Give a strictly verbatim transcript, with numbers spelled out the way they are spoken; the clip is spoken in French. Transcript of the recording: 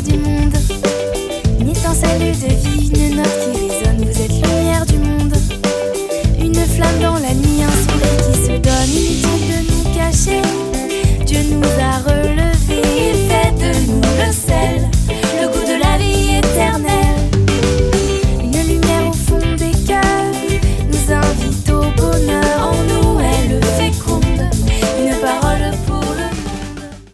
du monde. Une étincelle de vie, une note qui résonne.